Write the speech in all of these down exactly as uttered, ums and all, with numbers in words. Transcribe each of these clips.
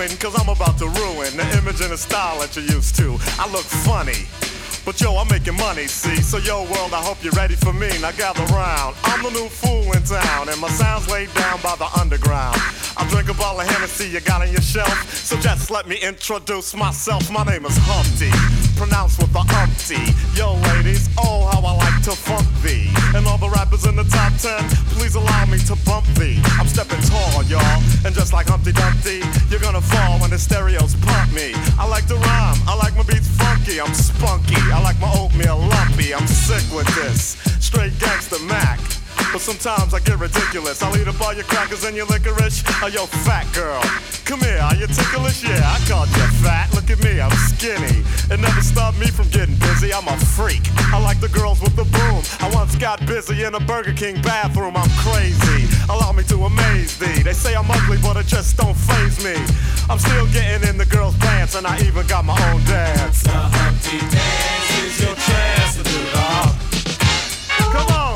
doing, cause I'm about to ruin the image and the style that you're used to. I look funny, but yo, I'm making money, see? So yo, world, I hope you're ready for me. Now gather round. I'm the new fool in town, and my sound's laid down by the underground. I drink a bottle of Hennessy you got on your shelf, so just let me introduce myself. My name is Humpty, pronounced with the umpty. Yo, ladies, oh, how I like to funk thee. And all the rappers in the top ten, please allow me to bump thee. I'm stepping tall, y'all, and just like Humpty Dumpty, you're gonna fall when the stereos pump me. I like to rhyme, I like my beats funky, I'm spunky. I like my oatmeal lumpy, I'm sick with this. Straight gangster Mac. But sometimes I get ridiculous. I'll eat up all your crackers and your licorice. Oh, yo, fat girl, come here, are you ticklish? Yeah, I called you fat. Look at me, I'm skinny. It never stopped me from getting busy. I'm a freak. I like the girls with the boom. I once got busy in a Burger King bathroom. I'm crazy. Allow me to amaze thee. They say I'm ugly, but it just don't faze me. I'm still getting in the girls' pants, and I even got my own dance. The Humpty Dance is your chance to do the hump. Come on.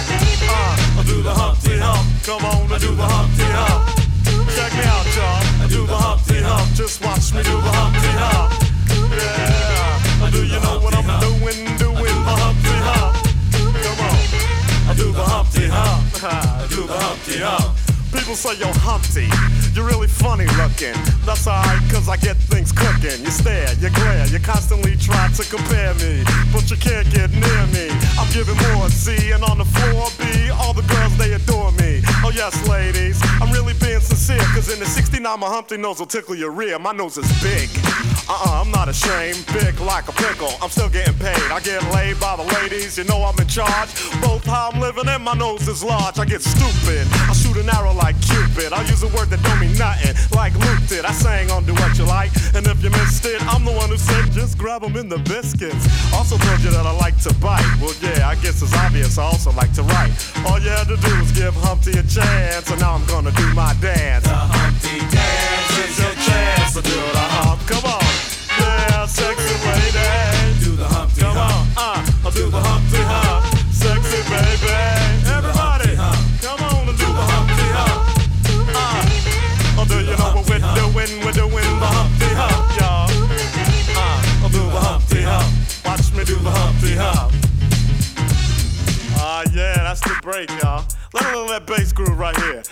I do the Humpty Hump. Come on, I do the Humpty Hump. check me out, y'all. I do the Humpty Hump. Just watch me I do the Humpty Hump. Yeah. I Do you know what I'm doing? Doing the Humpty Hump. Come on. I do the Humpty Hump. I do the Humpty Hump. People say, yo, Humpty, you're really funny looking. That's alright, cause I get things cooking. You stare, you glare, you constantly try to compare me, but you can't get near me. I'm giving more C, and on the floor B, all the girls, they adore me. Oh yes, ladies, I'm really being sincere, cause in the sixty-nine, my Humpty nose will tickle your rear. My nose is big. Uh-uh, I'm not ashamed, big like a pickle. I'm still getting paid, I get laid by the ladies, you know I'm in charge. Both how I'm living and my nose is large. I get stupid, I shoot an arrow like Cupid. I'll use a word that don't mean nothing, like Luke did. I sang on Do What You Like, and if you missed it, I'm the one who said just grab them in the biscuits. Also told you that I like to bite. Well, yeah, I guess it's obvious I also like to write. All you had to do was give Humpty a chance, and now I'm gonna do my dance. The Humpty Dance is your chance to do the hump. Come on, yeah, sexy lady. Do the Humpty Come Hump. on, uh, I'll do the Humpty Hump. Sexy baby, everybody, come on and do the Humpty Hump. Uh, oh, do you know what we're doing? We're doing the Humpty Hump, y'all. Uh, I'll do the Humpty Hump. Watch me do the Humpty Hump. Ah, uh, yeah, that's the break, y'all. Let a little that bass groove right here.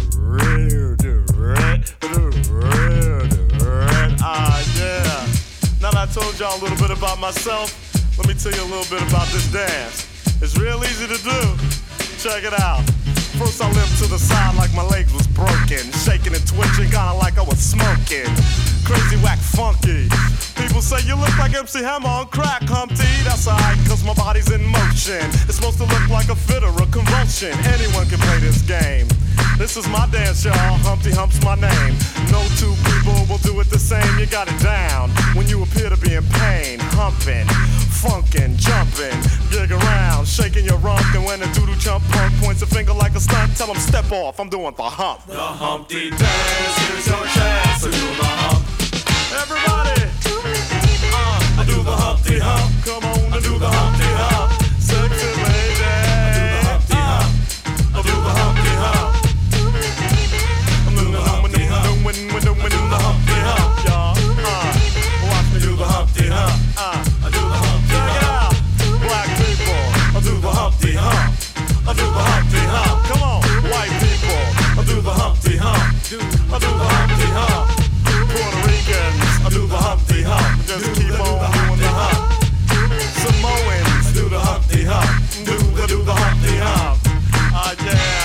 Ah, yeah. Now that I told y'all a little bit about myself, let me tell you a little bit about this dance. It's real easy to do. Check it out. First I limped to the side like my legs was broken, shaking and twitching, kinda like I was smoking. Crazy, whack, funky. People say you look like M C Hammer on crack, Humpty. That's alright, cause my body's in motion. It's supposed to look like a fit or a convulsion. Anyone can play this game. This is my dance, y'all. Humpty Hump's my name. No two people will do it the same. You got it down when you appear to be in pain. Humping, funkin', jumping, gig around, shaking your rump. And when a doodle chump punk points a finger like a stunt, tell him step off, I'm doing the hump. The Humpty Dance, here's your chance to do the hump. Everybody, uh, I do the Humpty Hump. Come on, I do the Humpty Hump. Sexy lady, I do the Humpty Hump. I do the Humpty Hump. I'm doing the Humpty Hump. We're doing the Humpty Hump, y'all. Uh, watch me do the Humpty Hump. Uh, I do the Humpty check it Hump. out, black people. I do the Humpty Hump. I do the Humpty Hump. Come on, white people. I do the Humpty Hump. I do the Humpty Hump. Puerto Ricans. I do the Humpty Hump. Just keep on doing the hump. Samoans. I do the Humpty Hump. Do the do the Humpty Hump. Ah, yeah.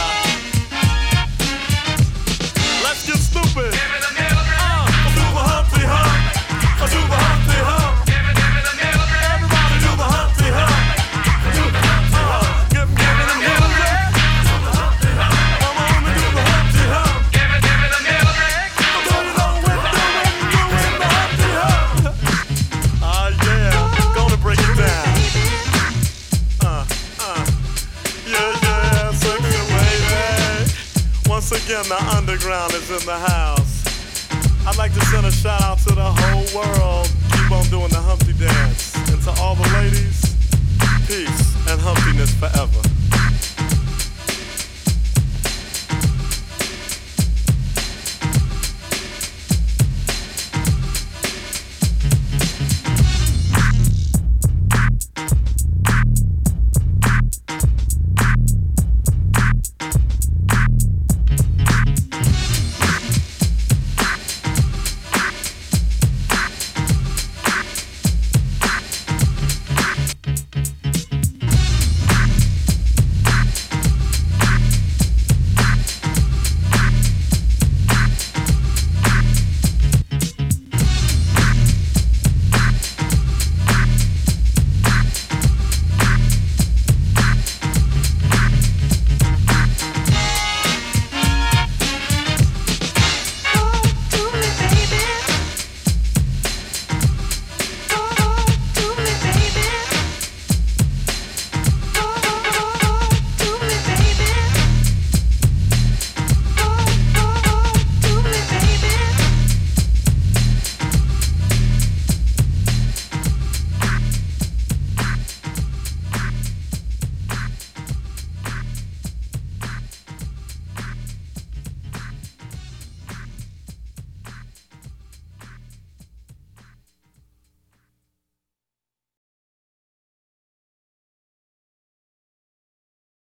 Let's get stupid. Uh, I do the Humpty Hump. I do the Humpty Hump. Everybody do the Humpty Hump. Do the Humpty Hump. Give, give me the Hillary. Come on and do the Humpty Hump. Do you know we're doing, doing the Humpty Hump? Ah, yeah. Gonna break it down. Uh, uh. Yeah, yeah, sexy lady. Once again, the underground is in the house. I'd like to send a shout out to the whole world. Keep on doing the Humpty